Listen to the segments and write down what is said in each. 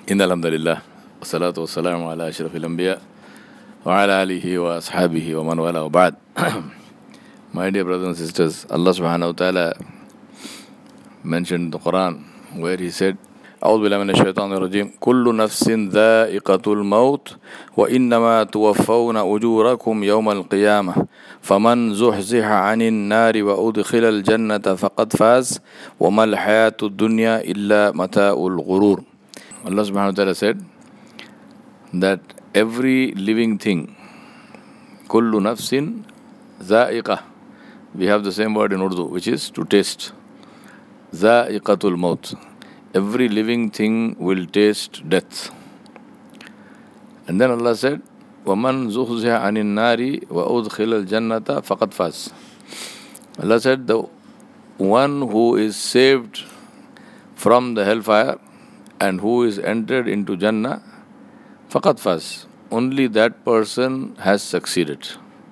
إن الحمد لله والصلاة والسلام على أشرف الأنبياء وعلى آله وأصحابه ومن والاه وبعد. My dear brothers and sisters, Allah subhanahu wa ta'ala mentioned in the Quran where He said, أعوذ بالله من الشيطان الرجيم كل نفس ذائقة الموت وإنما توفون أجوركم يوم القيامة فمن زحزح عن النار وأدخل الجنة فقد فاز وما الحياة الدنيا إلا متاع الغرور. Allah subhanahu wa ta'ala said that every living thing, kullu nafsin za'iqah, we have the same word in Urdu, which is to taste. Za'iqatul maut. Every living thing will taste death. And then Allah said, وَمَنْ زُحْزِحَ عَنِ النَّارِ وَأُدْخِلَ الْجَنَّةَ فَقَدْ فَازَ. Allah said, the one who is saved from the hellfire and who is entered into Jannah, faqad faz. Only that person has succeeded.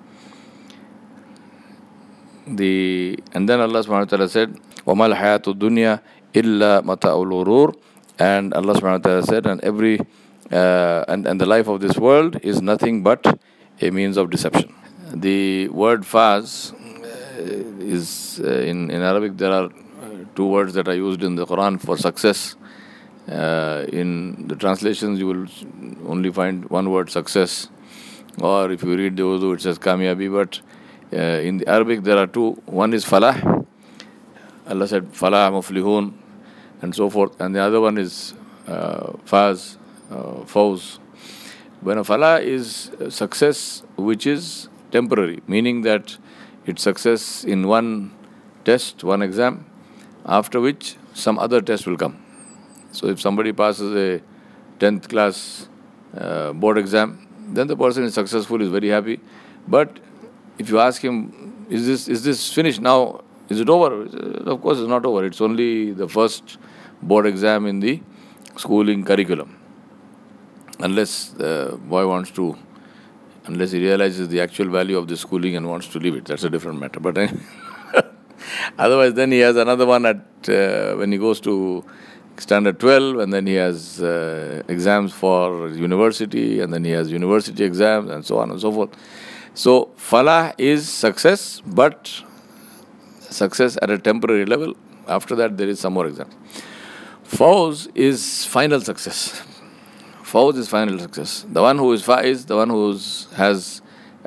And then Allah subhanahu wa ta'ala said, وَمَا الْحَيَاةُ الدُّنْيَا إِلَّا مَتَاعُ الْغُرُورِ. And Allah subhanahu wa ta'ala said, and the life of this world is nothing but a means of deception. The word faz is, in Arabic there are two words that are used in the Quran for success. In the translations you will only find one word, success, or if you read the Urdu it says kamiyabi, but in the Arabic there are two. One is falah. Allah said falah muflihun and so forth, and the other one is faz, fawz. When a falah is success which is temporary, meaning that it's success in one test, one exam, after which some other test will come. So if somebody passes a 10th class board exam, then the person is successful, is very happy. But if you ask him, is this finished now? Is it over? Of course it's not over. It's only the first board exam in the schooling curriculum. Unless the boy unless he realizes the actual value of the schooling and wants to leave it. That's a different matter. But otherwise then he has another one when he goes to Standard 12, and then he has exams for university, and then he has university exams, and so on and so forth. So, falah is success, but success at a temporary level. After that, there is some more exams. Fawz is final success. Fawz is final success. The one who is faiz, the one who has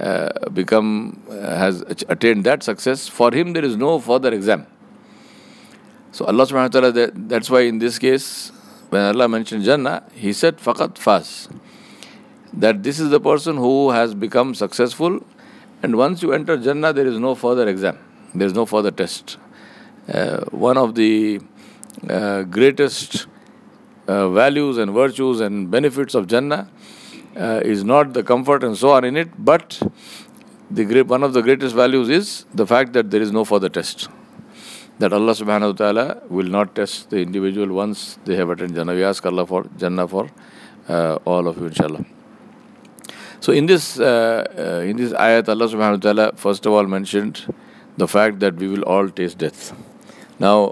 attained that success, for him there is no further exam. So Allah subhanahu wa ta'ala, that's why in this case, when Allah mentioned Jannah, He said, faqat faz. That this is the person who has become successful, and once you enter Jannah, there is no further exam. There is no further test. One of the greatest values and virtues and benefits of Jannah is not the comfort and so on in it, but one of the greatest values is the fact that there is no further test. That Allah subhanahu wa ta'ala will not test the individual once they have attained Jannah. We ask Allah for Jannah for all of you, inshallah. So in this ayat, Allah subhanahu wa ta'ala first of all mentioned the fact that we will all taste death. Now,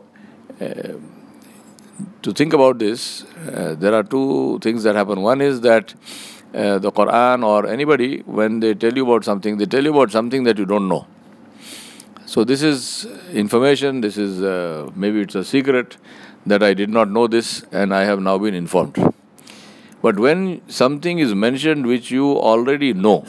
to think about this, there are two things that happen. One is that the Quran or anybody, when they tell you about something, they tell you about something that you don't know. So this is information, this is maybe it's a secret that I did not know this and I have now been informed. But when something is mentioned which you already know,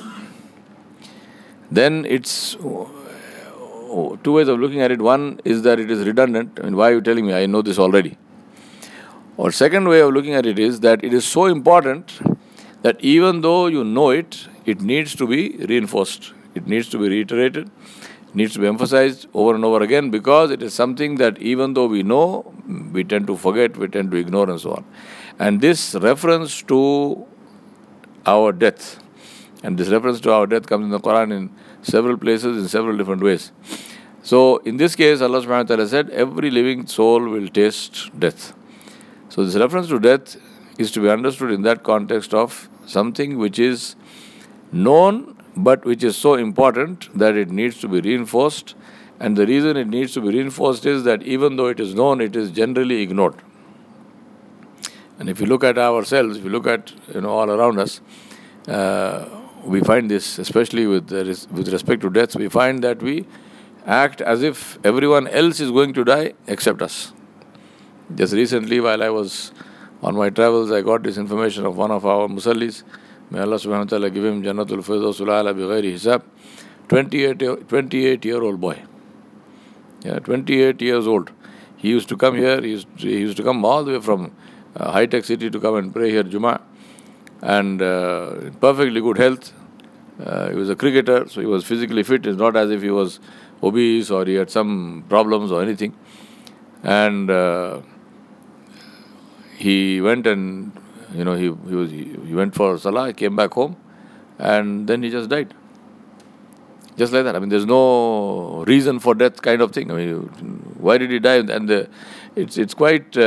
then it's two ways of looking at it. One is that it is redundant. I mean, why are you telling me? I know this already. Or second way of looking at it is that it is so important that even though you know it, it needs to be reinforced. It needs to be reiterated. Needs to be emphasized over and over again, because it is something that even though we know, we tend to forget, we tend to ignore and so on. And this reference to our death, and this reference to our death comes in the Quran in several places, in several different ways. So in this case, Allah subhanahu wa ta'ala said, every living soul will taste death. So this reference to death is to be understood in that context of something which is known, but which is so important that it needs to be reinforced. And the reason it needs to be reinforced is that even though it is known, it is generally ignored. And if you look at ourselves, if you look at all around us, we find this, especially with respect to death, we find that we act as if everyone else is going to die except us. Just recently, while I was on my travels, I got this information of one of our musallis. May Allah subhanahu wa ta'ala give him Jannatul Firdausul A'la bi ghairi hisab. 28-year-old boy. Yeah, 28 years old. He used to come here, he used to come all the way from high-tech city to come and pray here Jummah. And perfectly good health. He was a cricketer, so he was physically fit. It's not as if he was obese or he had some problems or anything. And he went and he went for Salah, came back home, and then he just died. Just like that. I mean, there's no reason for death kind of thing. I mean, why did he die? And it's quite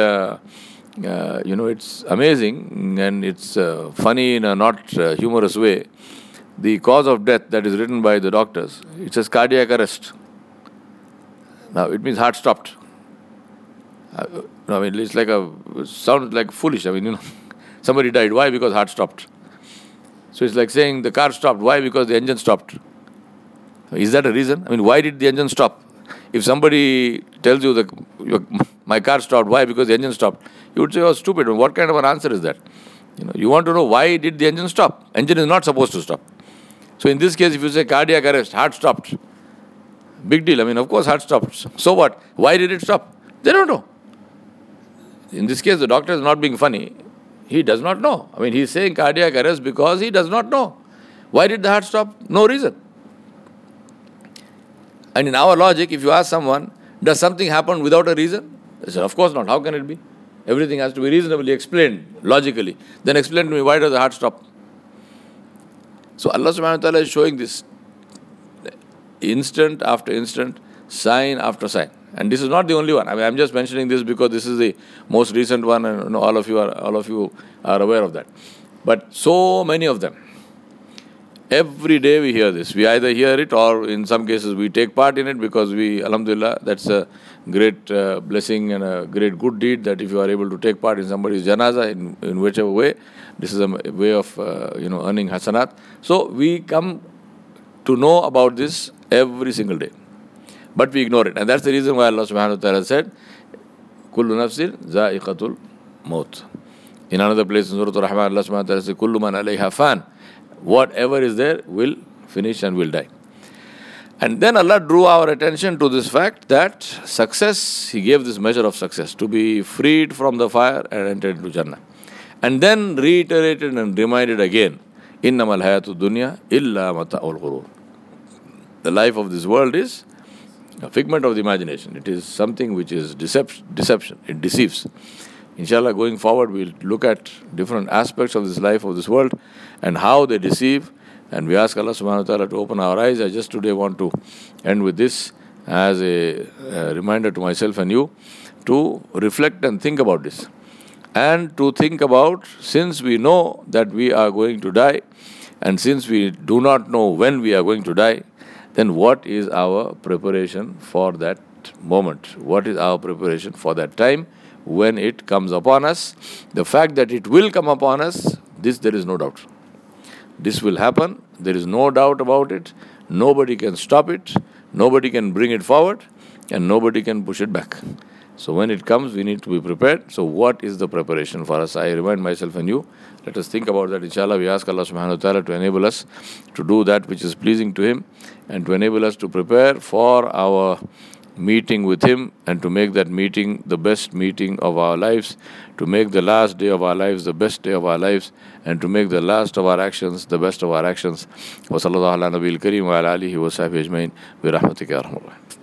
it's amazing, and it's funny in a not humorous way. The cause of death that is written by the doctors, it says cardiac arrest. Now it means heart stopped. I mean, it sounds like foolish. I mean, somebody died. Why? Because heart stopped. So it's like saying the car stopped. Why? Because the engine stopped. Is that a reason? I mean, why did the engine stop? If somebody tells you that my car stopped, why? Because the engine stopped. You would say, oh, stupid. What kind of an answer is that? You want to know why did the engine stop? Engine is not supposed to stop. So in this case, if you say cardiac arrest, heart stopped. Big deal. I mean, of course, heart stopped. So what? Why did it stop? They don't know. In this case, the doctor is not being funny. He does not know. I mean, he's saying cardiac arrest because he does not know. Why did the heart stop? No reason. And in our logic, if you ask someone, does something happen without a reason? They say, of course not. How can it be? Everything has to be reasonably explained, logically. Then explain to me, why does the heart stop? So Allah subhanahu wa ta'ala is showing this instant after instant, sign after sign. And this is not the only one. I mean, I'm just mentioning this because this is the most recent one, and all of you are aware of that. But so many of them. Every day we hear this. We either hear it or in some cases we take part in it because alhamdulillah, that's a great blessing and a great good deed that if you are able to take part in somebody's janazah in whichever way, this is a way of earning hasanat. So we come to know about this every single day. But we ignore it. And that's the reason why Allah subhanahu wa ta'ala said, Kullu nafsin za'iqatul maut. In another place in Surah Al-Rahman, Allah subhanahu wa ta'ala says, Kullu man alayha fan. Whatever is there will finish and will die. And then Allah drew our attention to this fact that success, He gave this measure of success, to be freed from the fire and enter into Jannah. And then reiterated and reminded again, Innamal hayatu dunya illa mata'ul ghurur. The life of this world is a figment of the imagination. It is something which is deception. It deceives. Inshallah, going forward, we'll look at different aspects of this life, of this world, and how they deceive. And we ask Allah subhanahu wa ta'ala to open our eyes. I just today want to end with this as a reminder to myself and you to reflect and think about this. And to think about, since we know that we are going to die, and since we do not know when we are going to die, then what is our preparation for that moment? What is our preparation for that time when it comes upon us? The fact that it will come upon us, this there is no doubt. This will happen. There is no doubt about it. Nobody can stop it. Nobody can bring it forward. And nobody can push it back. So when it comes, we need to be prepared. So what is the preparation for us? I remind myself and you, let us think about that. Inshallah, we ask Allah subhanahu wa ta'ala to enable us to do that which is pleasing to Him, and to enable us to prepare for our meeting with Him, and to make that meeting the best meeting of our lives, to make the last day of our lives the best day of our lives, and to make the last of our actions the best of our actions. Wa sallallahu ala nabiyil kareem wa ala alihi wa sahbihi ajmain bi rahmatika ya arhamar rahimin.